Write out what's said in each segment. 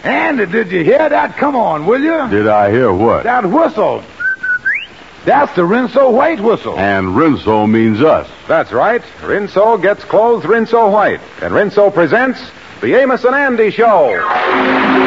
Andy, did you hear that? Come on, will you? Did I hear what? That whistle. That's the Rinso White whistle. And Rinso means us. That's right. Rinso gets clothes Rinso White. And Rinso presents the Amos and Andy Show.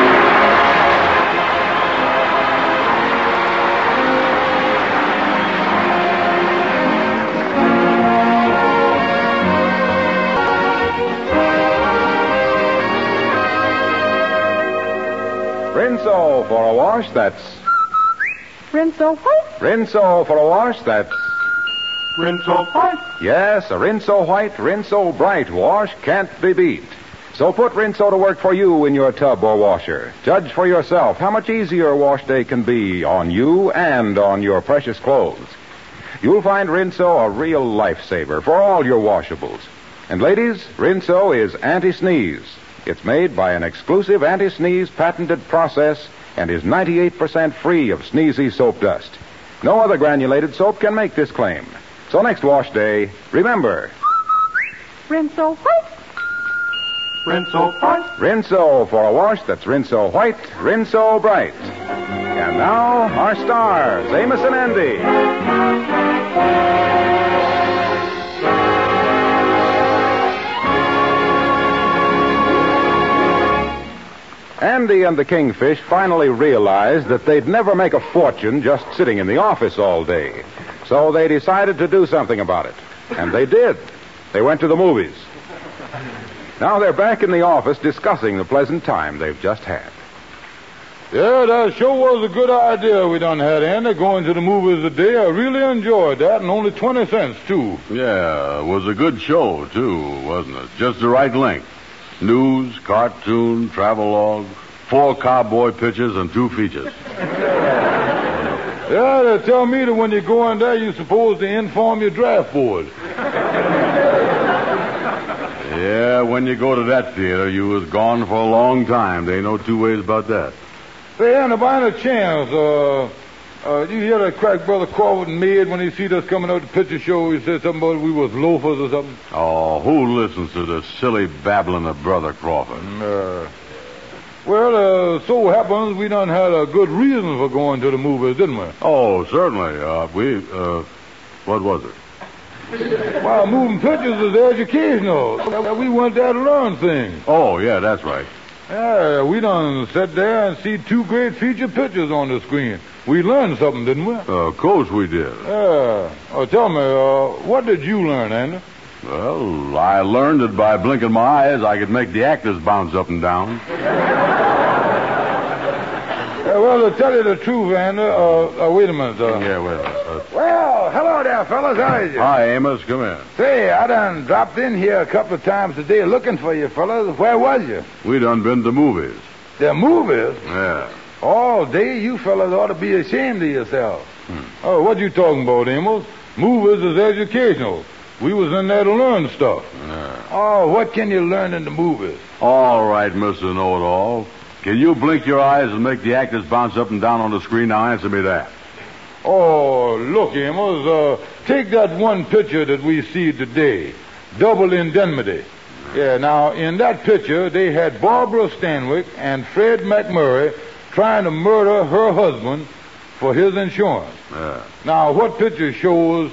Rinso for a wash, that's... Rinso White? Rinso for a wash, that's... Rinso White? Yes, a Rinso White, Rinso Bright wash can't be beat. So put Rinso to work for you in your tub or washer. Judge for yourself how much easier a wash day can be on you and on your precious clothes. You'll find Rinso a real lifesaver for all your washables. And ladies, Rinso is anti-sneeze. It's made by an exclusive anti-sneeze patented process and is 98% free of sneezy soap dust. No other granulated soap can make this claim. So next wash day, remember... Rinso White? Rinso White? Rinso for a wash that's Rinso White, Rinso Bright. And now, our stars, Amos and Andy. Andy and the Kingfish finally realized that they'd never make a fortune just sitting in the office all day. So they decided to do something about it. And they did. They went to the movies. Now they're back in the office discussing the pleasant time they've just had. Yeah, that sure was a good idea we done had, Andy, going to the movies today. I really enjoyed that, and only 20 cents, too. Yeah, it was a good show, too, wasn't it? Just the right length. News, cartoon, travelogue, 4 cowboy pictures, and 2 features. Yeah, they tell me that when you go in there, you're supposed to inform your draft board. Yeah, when you go to that theater, you was gone for a long time. There ain't no two ways about that. Say, Andy, by any chance, did you hear that crack Brother Crawford made when he see us coming out to the picture show? He said something about we was loafers or something. Oh, who listens to this silly babbling of Brother Crawford? So happens we done had a good reason for going to the movies, didn't we? Oh, certainly. What was it? Well, moving pictures is educational. We went there to learn things. Oh, yeah, that's right. Yeah, we done sat there and see 2 great feature pictures on the screen. We learned something, didn't we? Of course we did. Yeah. Tell me, what did you learn, Andy? Well, I learned that by blinking my eyes, I could make the actors bounce up and down. Well, to tell you the truth, Andy, wait a minute. Yeah, wait a minute. Well, hello there, fellas. How is you? Hi, Amos. Come in. Say, I done dropped in here a couple of times today looking for you, fellas. Where was you? We done been to movies. The movies? Yeah. All day, you fellas ought to be ashamed of yourselves. Oh, what you talking about, Amos? Movies is educational. We was in there to learn stuff. Yeah. Oh, what can you learn in the movies? All right, Mr. Know-It-All. Can you blink your eyes and make the actors bounce up and down on the screen? Now answer me that. Oh, look, Amos, take that one picture that we see today, Double Indemnity. Yeah, now, in that picture, they had Barbara Stanwyck and Fred McMurray trying to murder her husband for his insurance. Yeah. Now, what picture shows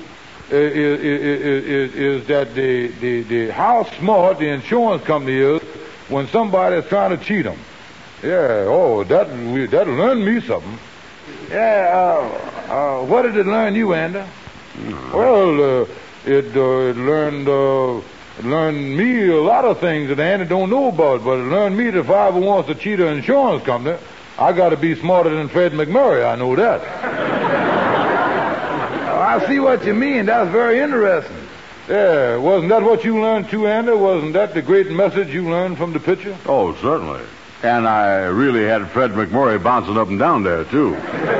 is that the how smart the insurance company is when somebody is trying to cheat them. Yeah, that'll learn me something. Yeah, what did it learn you, Andy? Well, it learned me a lot of things that Andy don't know about, but it learned me that if I ever wants to cheat an insurance company, I got to be smarter than Fred McMurray. I know that. I see what you mean. That's very interesting. Yeah, wasn't that what you learned too, Andy? Wasn't that the great message you learned from the picture? Oh, certainly. And I really had Fred McMurray bouncing up and down there, too.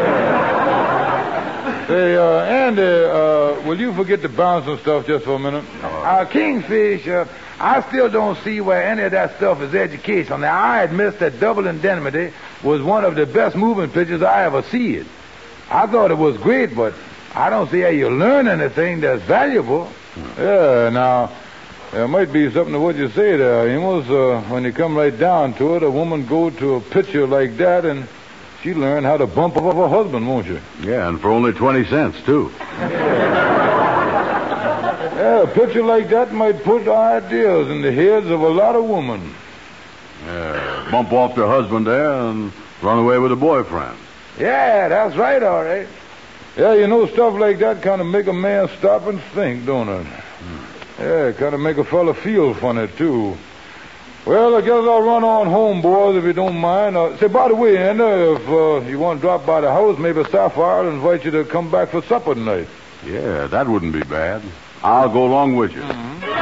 Say, Andy, will you forget the bouncing stuff just for a minute? Kingfish, I still don't see where any of that stuff is educational. Now, I admit that Double Indemnity was one of the best moving pictures I ever seen. I thought it was great, but I don't see how you learn anything that's valuable. Yeah, now, There might be something to what you say there, Amos. When you come right down to it, a woman go to a picture like that and she learn how to bump up her husband, won't you? Yeah, and for only 20 cents, too. Yeah, a picture like that might put ideas in the heads of a lot of women. Yeah, bump off their husband there and run away with a boyfriend. Yeah, that's right, all right. Yeah, you know, stuff like that kind of make a man stop and think, don't it? Yeah, kind of make a fella feel funny, too. Well, I guess I'll run on home, boys, if you don't mind. Say, by the way, Andy, if you want to drop by the house, maybe Sapphire will invite you to come back for supper tonight. Yeah, that wouldn't be bad. I'll go along with you.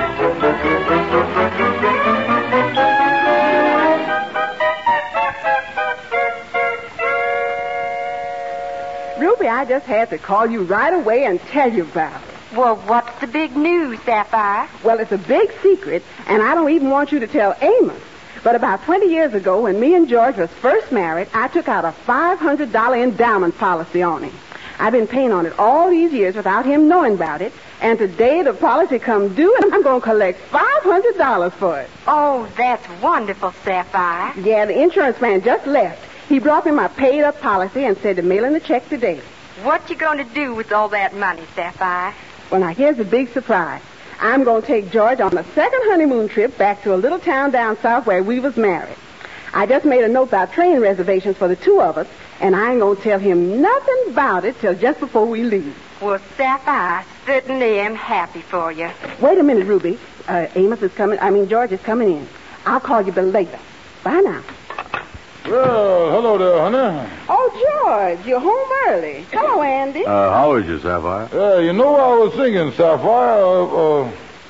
Ruby, I just had to call you right away and tell you about it. Well, what's the big news, Sapphire? Well, it's a big secret, and I don't even want you to tell Amos. But about 20 years ago, when me and George was first married, I took out a $500 endowment policy on him. I've been paying on it all these years without him knowing about it, and today the policy come due, and I'm going to collect $500 for it. Oh, that's wonderful, Sapphire. Yeah, the insurance man just left. He brought me my paid-up policy and said to mail in the check today. What you going to do with all that money, Sapphire? Well, now, here's the big surprise. I'm going to take George on the second honeymoon trip back to a little town down south where we was married. I just made a note about train reservations for the two of us, and I ain't going to tell him nothing about it till just before we leave. Well, Sapphire, I certainly am happy for you. Wait a minute, Ruby. George is coming in. I'll call you later. Bye now. Well, hello there, honey. Oh, George, you're home early. Hello, Andy. How is you, Sapphire? You know what I was thinking, Sapphire?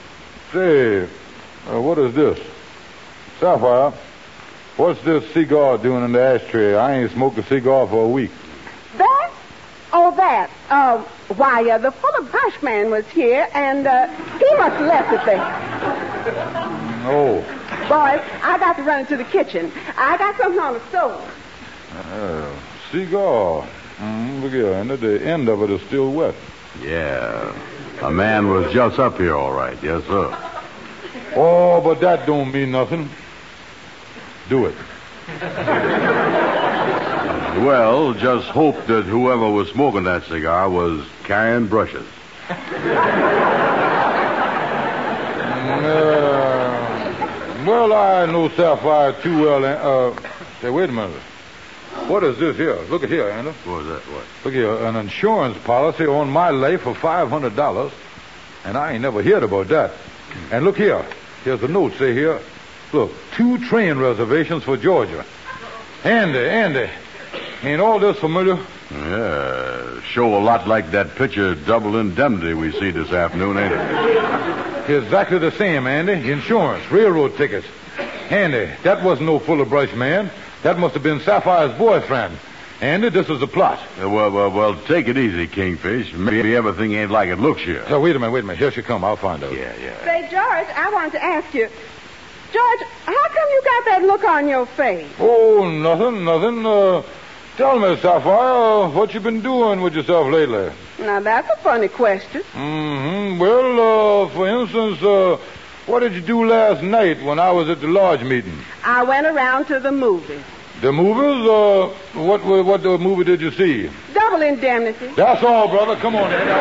What is this? Sapphire, what's this cigar doing in the ashtray? I ain't smoked a cigar for a week. That? Oh, that. The Fuller Brush man was here, and he must have left it there. Oh. Boys, I got to run into the kitchen. I got something on the stove. Cigar. Look here, and the end of it is still wet. Yeah. A man was just up here, all right. Yes, sir. Oh, but that don't mean nothing. Do it. Well, just hope that whoever was smoking that cigar was carrying brushes. Well, I know Sapphire too well. Say, wait a minute. What is this here? Look at here, Andy. What was that? What? Look here, an insurance policy on my life for $500, and I ain't never heard about that. And look here. Here's a note, say here. Look, 2 train reservations for Georgia. Andy, ain't all this familiar? Yeah, show a lot like that picture Double Indemnity we see this afternoon, ain't it? Exactly the same, Andy. Insurance, railroad tickets. Andy, that wasn't no Fuller Brush man. That must have been Sapphire's boyfriend. Andy, this is the plot. Well, take it easy, Kingfish. Maybe everything ain't like it looks here. Wait a minute. Here she come. I'll find out. Yeah. Say, George, I wanted to ask you. George, how come you got that look on your face? Oh, nothing. Tell me, Sapphire, what you been doing with yourself lately? Now, that's a funny question. Well, for instance, what did you do last night when I was at the lodge meeting? I went around to the movies. The movies? What movie did you see? Double Indemnity. That's all, brother. Come on, Ed.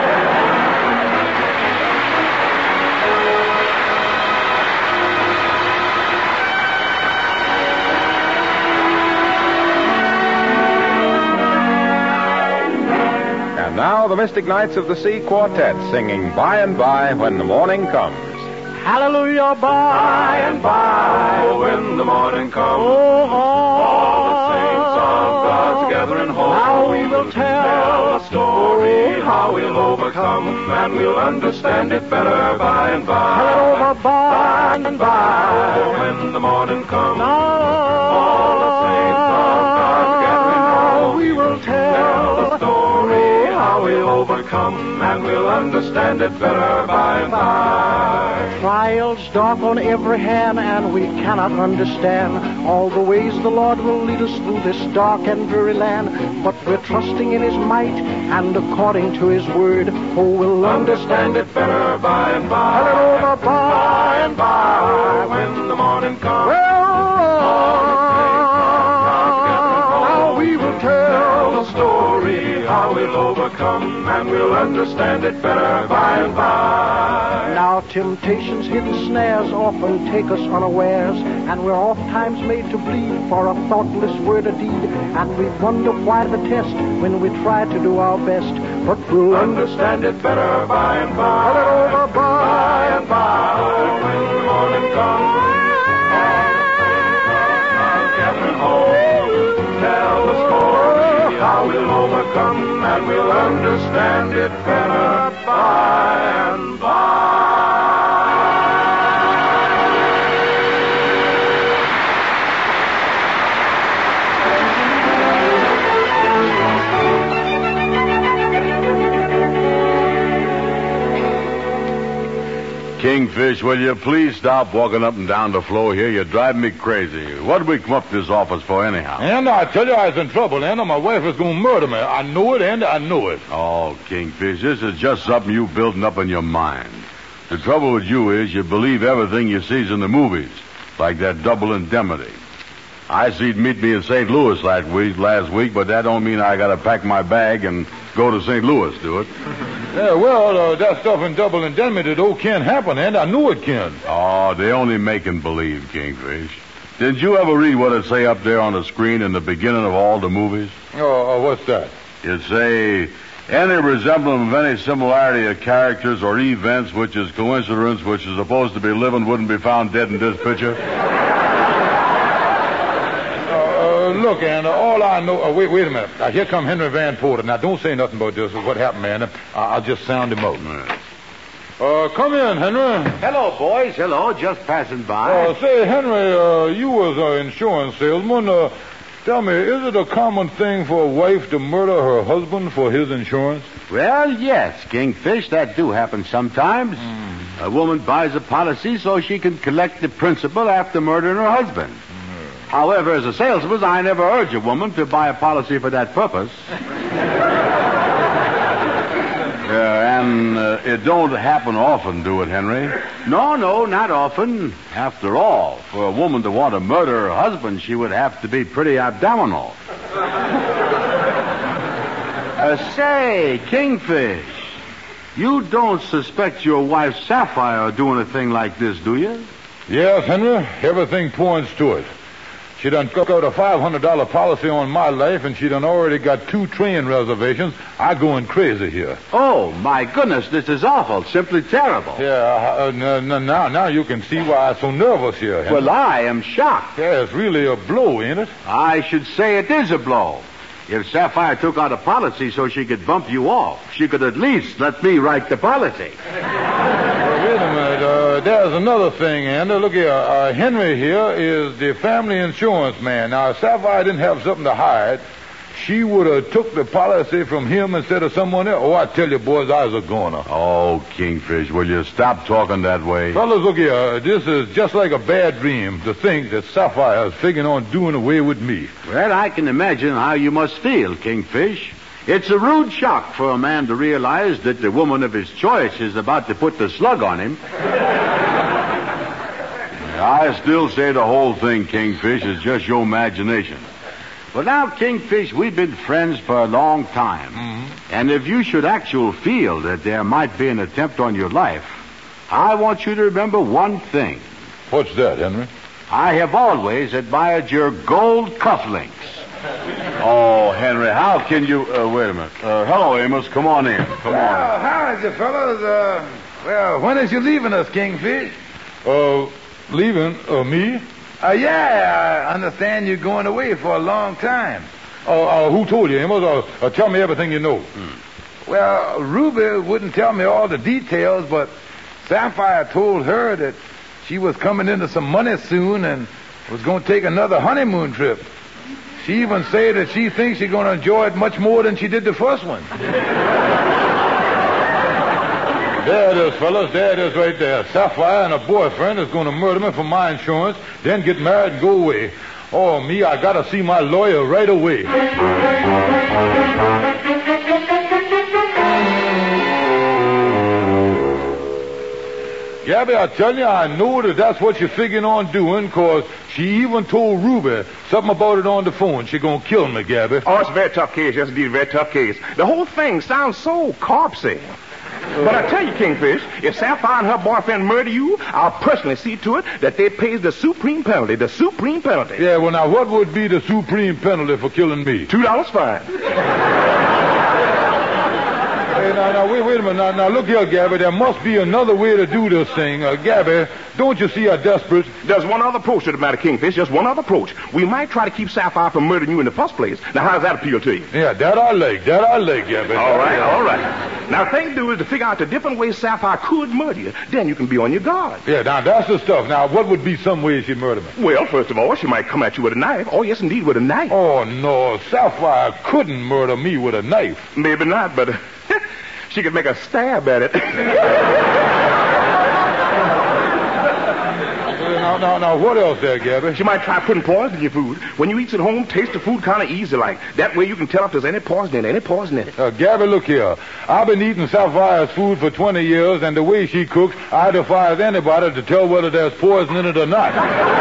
And now the Mystic Knights of the Sea Quartet singing By and By When the Morning Comes. Hallelujah, by and by, when the morning comes, all the saints of God together in hall, how we will tell a story, how we'll overcome, and we'll understand it better by and by. By and by, when the morning comes, all the saints of God together in hall, we will tell a story, how we'll overcome, and we'll understand it better by and by. trials dark on every hand, and we cannot understand all the ways the Lord will lead us through this dark and dreary land. But we're trusting in His might, and according to His word, we'll understand it better by and by. Tell it over by and by, when the morning comes. Now we will tell the story, how we'll overcome, and we'll understand it better by and by. Now temptations, hidden snares often take us unawares, and we're oft times made to bleed for a thoughtless word or deed, and we wonder why the test when we try to do our best. But we'll understand it better by and by. Tell it over by and by, when the morning comes. Gathering home, tell the story, how we'll overcome, and we'll understand it better by and by. Kingfish, will you please stop walking up and down the floor here? You're driving me crazy. What did we come up to this office for anyhow? And I tell you I was in trouble, and my wife is going to murder me. I know it, and I know it. Oh, Kingfish, this is just something you building up in your mind. The trouble with you is you believe everything you sees in the movies, like that Double Indemnity. I see'd meet me in St. Louis last week, but that don't mean I got to pack my bag and go to St. Louis, do it? Yeah, well, that stuff in Double Indemnity, though, can't happen, and I know it can. Oh, they only making believe, Kingfish. Did you ever read what it say up there on the screen in the beginning of all the movies? Oh, what's that? It say, any resemblance of any similarity of characters or events which is coincidence which is supposed to be living wouldn't be found dead in this picture? Look, and all I know... wait a minute. Here come Henry Van Porter. Now, don't say nothing about this. What happened, man? I'll just sound him out. Come in, Henry. Hello, boys. Hello. Just passing by. Say, Henry, you was an insurance salesman. Tell me, is it a common thing for a wife to murder her husband for his insurance? Well, yes, Kingfish. That do happen sometimes. A woman buys a policy so she can collect the principal after murdering her husband. However, as a salesman, I never urge a woman to buy a policy for that purpose. And it don't happen often, do it, Henry? No, not often. After all, for a woman to want to murder her husband, she would have to be pretty abdominal. Say, Kingfish, you don't suspect your wife Sapphire of doing a thing like this, do you? Yes, Henry. Everything points to it. She done took out a $500 policy on my life, and she done already got 2 train reservations. I going crazy here. Oh, my goodness, this is awful. Simply terrible. Yeah, now you can see why I'm so nervous here, Henry. Well, I am shocked. Yeah, it's really a blow, ain't it? I should say it is a blow. If Sapphire took out a policy so she could bump you off, she could at least let me write the policy. Wait a minute. There's another thing, Andy. Look here. Henry here is the family insurance man. Now, if Sapphire didn't have something to hide, she would have took the policy from him instead of someone else. Oh, I tell you, boys, I was a goner. Oh, Kingfish, will you stop talking that way? Fellas, look here. This is just like a bad dream to think that Sapphire is figuring on doing away with me. Well, I can imagine how you must feel, Kingfish. It's a rude shock for a man to realize that the woman of his choice is about to put the slug on him. I still say the whole thing, Kingfish, is just your imagination. Well, now, Kingfish, we've been friends for a long time. Mm-hmm. And if you should actually feel that there might be an attempt on your life, I want you to remember one thing. What's that, Henry? I have always admired your gold cufflinks. Oh, Henry, how can you... wait a minute. Hello, Amos. Come on in. Come on. How is it, fellas? When is you leaving us, Kingfish? Leaving? Me? Yeah, I understand you're going away for a long time. Who told you, Amos? Tell me everything you know. Well, Ruby wouldn't tell me all the details, but Sapphire told her that she was coming into some money soon and was going to take another honeymoon trip. She even said that she thinks she's going to enjoy it much more than she did the first one. There it is, fellas. There it is right there. Sapphire and a boyfriend is going to murder me for my insurance, then get married and go away. Oh, me, I got to see my lawyer right away. Gabby, I tell you, I know that's what you're figuring on doing, because she even told Ruby something about it on the phone. She's going to kill me, Gabby. Oh, it's a very tough case. Yes, indeed, a very tough case. The whole thing sounds so corpsey. But I tell you, Kingfish, if Sapphire and her boyfriend murder you, I'll personally see to it that they pays the supreme penalty. The supreme penalty. Yeah, well, now, what would be the supreme penalty for killing me? $2 fine. Hey, now, wait a minute. Now, look here, Gabby. There must be another way to do this thing. Gabby, don't you see how desperate? There's one other approach to the matter, Kingfish. Just one other approach. We might try to keep Sapphire from murdering you in the first place. Now, how does that appeal to you? Yeah, that I like, Gabby. All right. Now, the thing to do is to figure out the different ways Sapphire could murder you. Then you can be on your guard. Yeah, now, that's the stuff. Now, what would be some ways she'd murder me? Well, first of all, she might come at you with a knife. Oh, yes, indeed, with a knife. Oh, no. Sapphire couldn't murder me with a knife. Maybe not, but she could make a stab at it. Now, what else there, Gabby? She might try putting poison in your food. When you eat at home, taste the food kind of easy like. That way you can tell if there's any poison in it, Gabby, look here. I've been eating Sapphire's food for 20 years, and the way she cooks, I defy anybody to tell whether there's poison in it or not.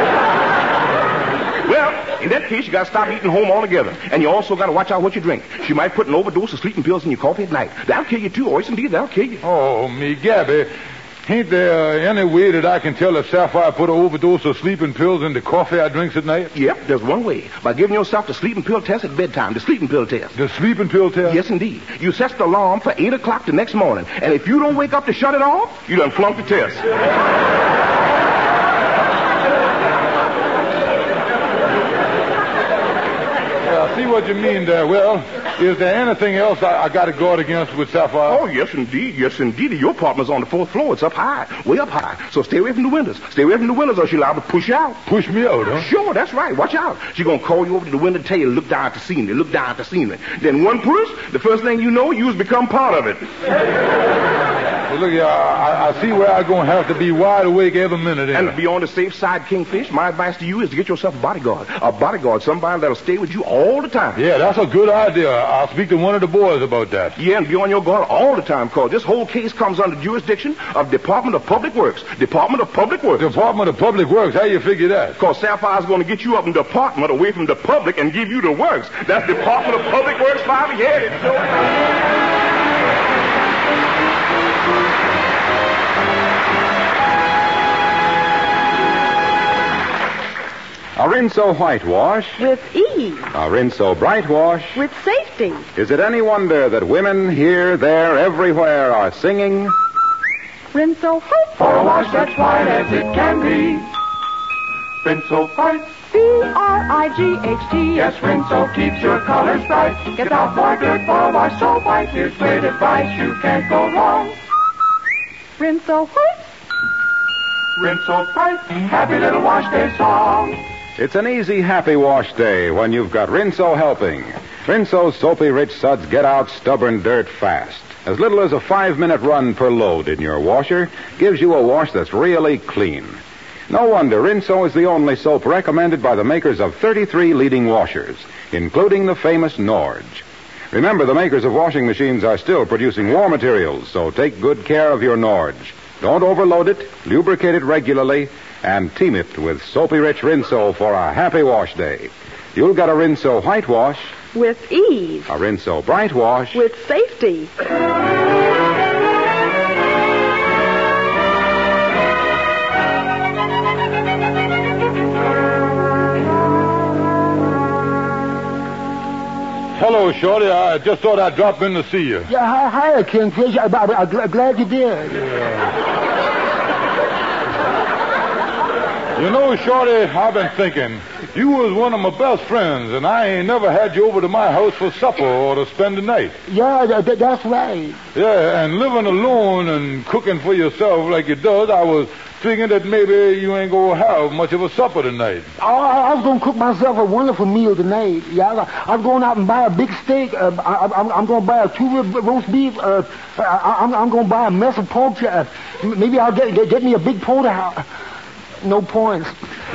Well, in that case, you got to stop eating home altogether. And you also got to watch out what you drink. She might put an overdose of sleeping pills in your coffee at night. That'll kill you, too. Oh, yes, indeed, that'll kill you. Oh, me, Gabby. Ain't there any way that I can tell if Sapphire put an overdose of sleeping pills in the coffee I drinks at night? Yep, there's one way. By giving yourself the sleeping pill test at bedtime. The sleeping pill test. The sleeping pill test? Yes, indeed. You set the alarm for 8 o'clock the next morning. And if you don't wake up to shut it off, you done flunked the test. I see what you mean there. Well, is there anything else I got to guard against with Sapphire? Oh, yes, indeed. Yes, indeed. Your apartment's on the 4th floor. It's up high, way up high. So stay away from the windows. Stay away from the windows or she'll liable to push you out. Push me out, huh? Sure, that's right. Watch out. She's going to call you over to the window and tell you to look down at the scenery. Look down at the scenery. Then one push, the first thing you know, you's become part of it. Well, look here, I see where I'm going to have to be wide awake every minute. And to be on the safe side, Kingfish, my advice to you is to get yourself a bodyguard. A bodyguard, somebody that'll stay with you all the time. Yeah, that's a good idea. I'll speak to one of the boys about that. Yeah, and be on your guard all the time, because this whole case comes under jurisdiction of Department of Public Works. Department of Public Works. Department of Public Works? How you figure that? Because Sapphire's going to get you up in the department away from the public and give you the works. That's Department of Public Works, Bobby. Yeah, it's so... A Rinso whitewash. With ease. A Rinso brightwash. With safety. Is it any wonder that women here, there, everywhere are singing? Rinso white. For a wash that's white as it can be. Rinso white. B-R-I-G-H-T. Yes, Rinso keeps your colors bright. Gets out more dirt for a wash so white. Here's great advice, you can't go wrong. Rinso white. Rinso white. Happy little wash day song. It's an easy, happy wash day when you've got Rinso helping. Rinso's soapy rich suds get out stubborn dirt fast. As little as a 5-minute run per load in your washer gives you a wash that's really clean. No wonder Rinso is the only soap recommended by the makers of 33 leading washers, including the famous Norge. Remember, the makers of washing machines are still producing war materials, so take good care of your Norge. Don't overload it, lubricate it regularly, and team it with soapy-rich Rinso for a happy wash day. You'll get a Rinso whitewash. With ease. A Rinso brightwash. With safety. Hello, Shorty. I just thought I'd drop in to see you. Yeah, hi, Kingfish. I'm glad you did. You know, Shorty, I've been thinking, you was one of my best friends, and I ain't never had you over to my house for supper or to spend the night. Yeah, that's right. Yeah, and living alone and cooking for yourself like you does, I was figuring that maybe you ain't gonna have much of a supper tonight. I was going to cook myself a wonderful meal tonight. Yeah, I was going out and buy a big steak. I'm going to buy a 2-rib roast beef. I'm going to buy a mess of pork chops. Maybe I'll get me a big porterhouse. No points.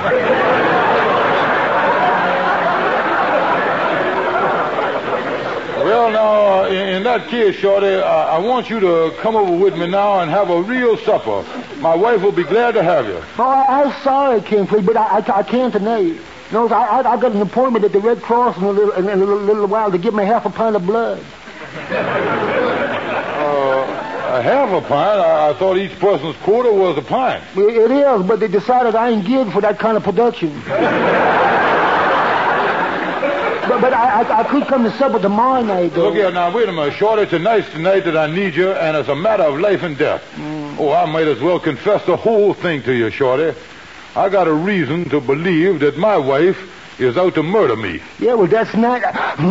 Well, now, in that case, Shorty, I want you to come over with me now and have a real supper. My wife will be glad to have you. Oh, I'm sorry, Kingfish, but I can't tonight. No, I got an appointment at the Red Cross in a little while to give me half a pint of blood. A half a pint? I thought each person's quota was a pint. It is, but they decided I ain't good for that kind of production. But I could come to supper tomorrow night, though. Look here, now, wait a minute, Shorty. Tonight's the night that I need you, and it's a matter of life and death. Oh, I might as well confess the whole thing to you, Shorty. I got a reason to believe that my wife is out to murder me. Yeah, well, that's not...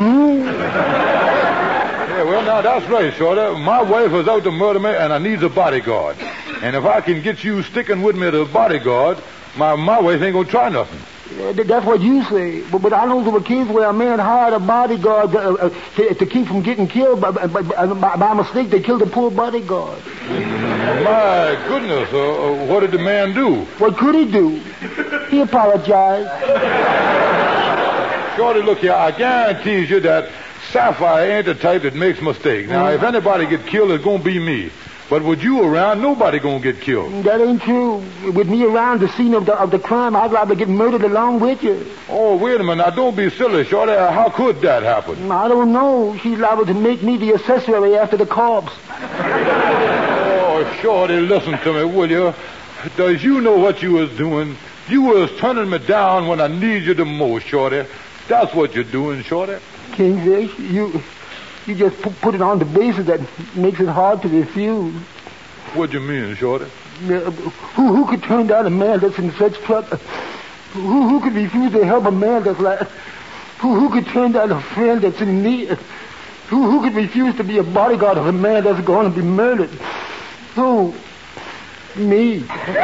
Yeah, well, now, that's right, Shorty. My wife is out to murder me, and I needs a bodyguard. And if I can get you sticking with me to the bodyguard, my wife ain't gonna try nothing. That's what you say. But I know there were cases where a man hired a bodyguard to keep from getting killed. By mistake, they killed the poor bodyguard. My goodness. What did the man do? What could he do? He apologized. Shorty, look here. I guarantee you that Sapphire ain't the type that makes mistakes. Now, if anybody get killed, it's gonna be me. But with you around, nobody gonna get killed. That ain't true. With me around the scene of the crime, I'd rather get murdered along with you. Oh, wait a minute. Now, don't be silly, Shorty. How could that happen? I don't know. She's liable to make me the accessory after the corpse. Oh, Shorty, listen to me, will you? Does you know what you was doing? You was turning me down when I need you the most, Shorty. That's what you're doing, Shorty. Kingfish, you just put it on the basis that makes it hard to refuse. What do you mean, Shorty? Who could turn down a man that's in such trouble? Who could refuse to help a man that's like... Who could turn down a friend that's in need? Who could refuse to be a bodyguard of a man that's going to be murdered? Who? Me.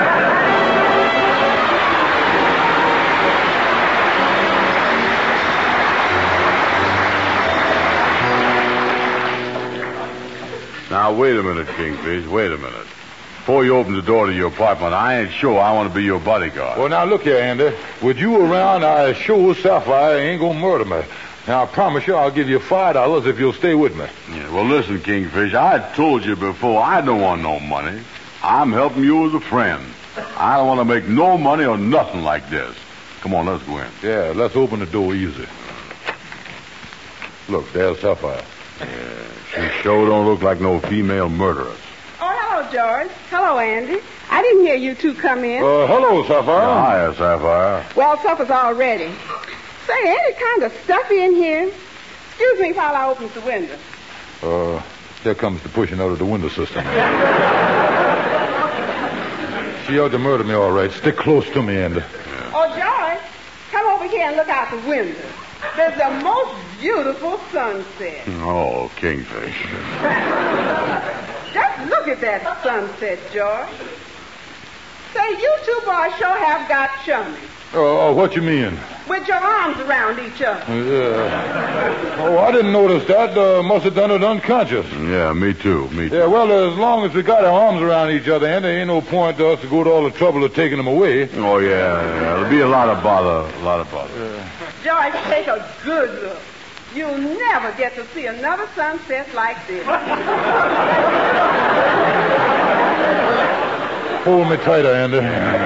Now, wait a minute, Kingfish. Wait a minute. Before you open the door to your apartment, I ain't sure I want to be your bodyguard. Well, now, look here, Andy. With you around, I sure Sapphire ain't gonna murder me. Now, I promise you I'll give you $5 if you'll stay with me. Yeah, well, listen, Kingfish, I told you before, I don't want no money. I'm helping you as a friend. I don't want to make no money or nothing like this. Come on, let's go in. Yeah, let's open the door easy. Look, there's Sapphire. Yeah, she sure don't look like no female murderess. Oh, hello, George. Hello, Andy. I didn't hear you two come in. Hello, Sapphire. Hiya, Sapphire. Well, supper's all ready. Say, ain't it kind of stuffy in here? Excuse me while I open the window. Here comes the pushing out of the window system. She ought to murder me, all right. Stick close to me, Andy. Yeah. Oh, George, come over here and look out the window. There's the most beautiful sunset. Oh, Kingfish. Just look at that sunset, George. Say, you two boys sure have got chummy. What you mean? With your arms around each other. Yeah. Oh, I didn't notice that. Must have done it unconscious. Yeah, me too. Yeah, well, as long as we got our arms around each other, and there ain't no point to us to go to all the trouble of taking them away. Oh, yeah. There'll be a lot of bother. Yeah. George, take a good look. You'll never get to see another sunset like this. Hold me tighter, Andy.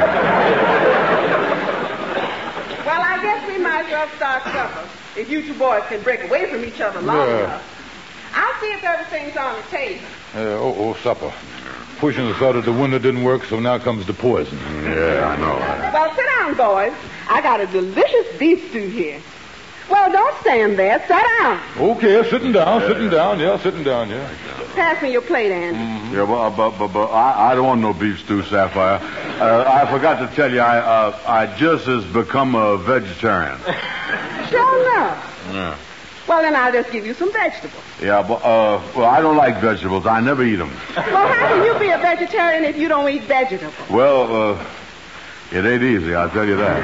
Well, I guess we might as well start supper. If you two boys can break away from each other long enough. I'll see if everything's on the table. Supper. Pushing us out of the window didn't work, so now comes the poison. Yeah, I know. Well, sit down, boys. I got a delicious beef stew here. Well, don't stand there. Sit down. Okay, sitting down. Yeah, sitting down, yeah. Pass me your plate, Andy. Mm-hmm. Yeah, but I don't want no beef stew, Sapphire. I forgot to tell you, I just has become a vegetarian. Sure enough. Yeah. Well, then I'll just give you some vegetables. Yeah, but, well, I don't like vegetables. I never eat them. Well, how can you be a vegetarian if you don't eat vegetables? Well, it ain't easy, I'll tell you that.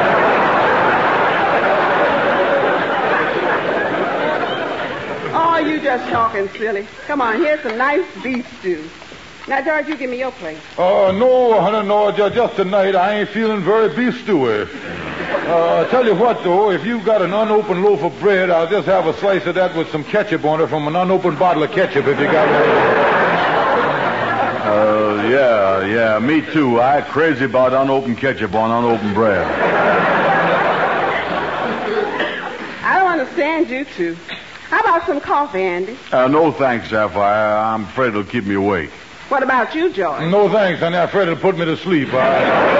Oh, you just talking silly. Come on, here's some nice beef stew. Now, George, you give me your plate. No, honey, no. Just tonight, I ain't feeling very beef stewy. Tell you what, though, if you've got an unopened loaf of bread, I'll just have a slice of that with some ketchup on it from an unopened bottle of ketchup if you got one. Yeah, me too. I'm crazy about unopened ketchup on unopened bread. I don't understand you two. How about some coffee, Andy? No thanks, Sapphire. I'm afraid it'll keep me awake. What about you, George? No thanks, honey. I'm afraid it'll put me to sleep. Say,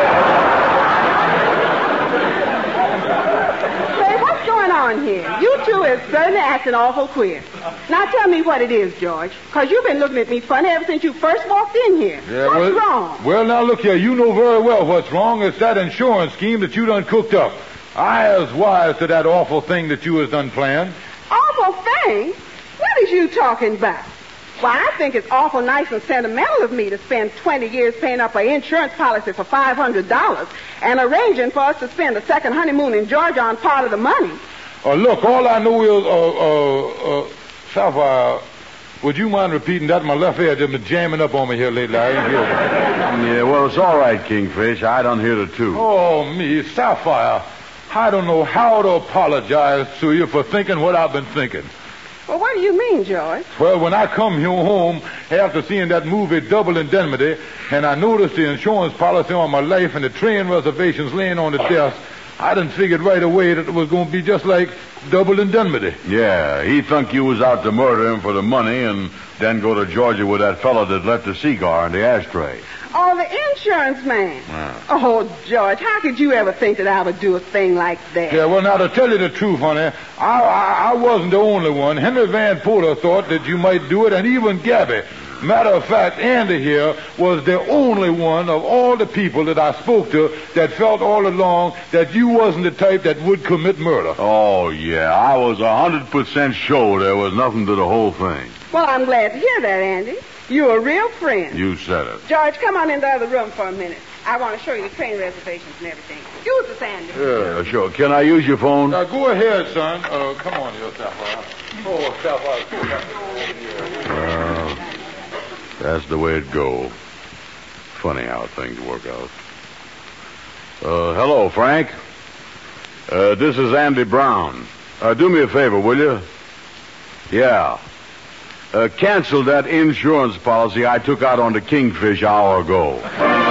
what's going on here? You two is certainly acting awful queer. Now tell me what it is, George, because you've been looking at me funny ever since you first walked in here. Yeah, what's wrong? Well, now look here. You know very well what's wrong. It's that insurance scheme that you done cooked up. I was wise to that awful thing that you was done planned. Awful thing? What is you talking about? Well, I think it's awful nice and sentimental of me to spend 20 years paying up an insurance policy for $500 and arranging for us to spend a second honeymoon in Georgia on part of the money. Look, all I know is, Sapphire, would you mind repeating that? My left ear has been jamming up on me here lately. I ain't hear it. Yeah, well, it's all right, Kingfish. I done hear it, too. Oh, me, Sapphire. I don't know how to apologize to you for thinking what I've been thinking. Well, what do you mean, George? Well, when I come here home after seeing that movie Double Indemnity, and I noticed the insurance policy on my life and the train reservations laying on the desk, I done figured right away that it was going to be just like Double Indemnity. Yeah, he thunk you was out to murder him for the money and then go to Georgia with that fellow that left the cigar in the ashtray. Oh, the insurance man. Oh, George, how could you ever think that I would do a thing like that? Yeah, well, now, to tell you the truth, honey, I wasn't the only one. Henry Van Porter thought that you might do it, and even Gabby. Matter of fact, Andy here was the only one of all the people that I spoke to that felt all along that you wasn't the type that would commit murder. Oh, yeah, I was 100% sure there was nothing to the whole thing. Well, I'm glad to hear that, Andy. You're a real friend. You said it. George, come on in the other room for a minute. I want to show you the train reservations and everything. Use us, Andy. Yeah, sure. Can I use your phone? Now, go ahead, son. Come on here, Sapphire. Oh, Sapphire. That's the way it go. Funny how things work out. Hello, Frank. This is Andy Brown. Do me a favor, will you? Yeah. Cancel that insurance policy I took out on the Kingfish an hour ago.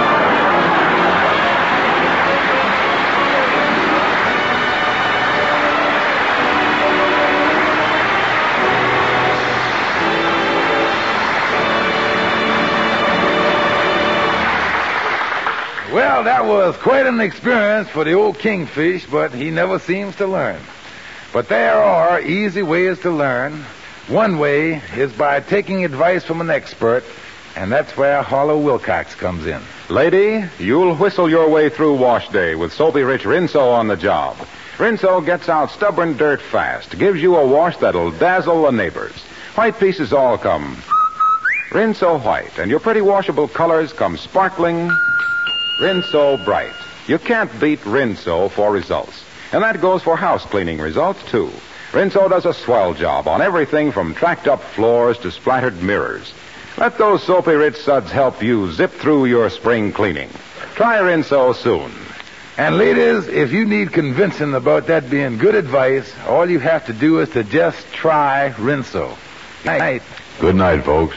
Well, that was quite an experience for the old Kingfish, but he never seems to learn. But there are easy ways to learn. One way is by taking advice from an expert, and that's where Harlow Wilcox comes in. Lady, you'll whistle your way through wash day with Soapy Rich Rinso on the job. Rinso gets out stubborn dirt fast, gives you a wash that'll dazzle the neighbors. White pieces all come Rinso White, and your pretty washable colors come sparkling Rinso Bright. You can't beat Rinso for results. And that goes for house cleaning results, too. Rinso does a swell job on everything from tracked-up floors to splattered mirrors. Let those Soapy Rich suds help you zip through your spring cleaning. Try Rinso soon. And ladies, if you need convincing about that being good advice, all you have to do is to just try Rinso. Good night. Good night, folks.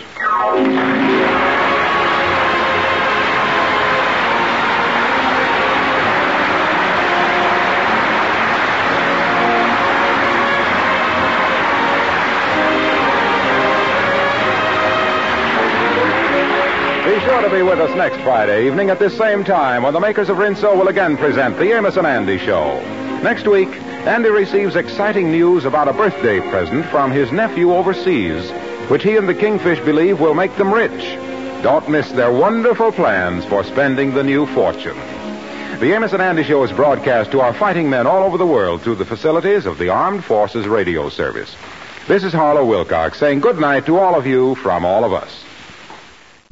Be sure to be with us next Friday evening at this same time when the makers of Rinso will again present the Amos and Andy Show. Next week, Andy receives exciting news about a birthday present from his nephew overseas, which he and the Kingfish believe will make them rich. Don't miss their wonderful plans for spending the new fortune. The Amos and Andy Show is broadcast to our fighting men all over the world through the facilities of the Armed Forces Radio Service. This is Harlow Wilcox saying good night to all of you from all of us.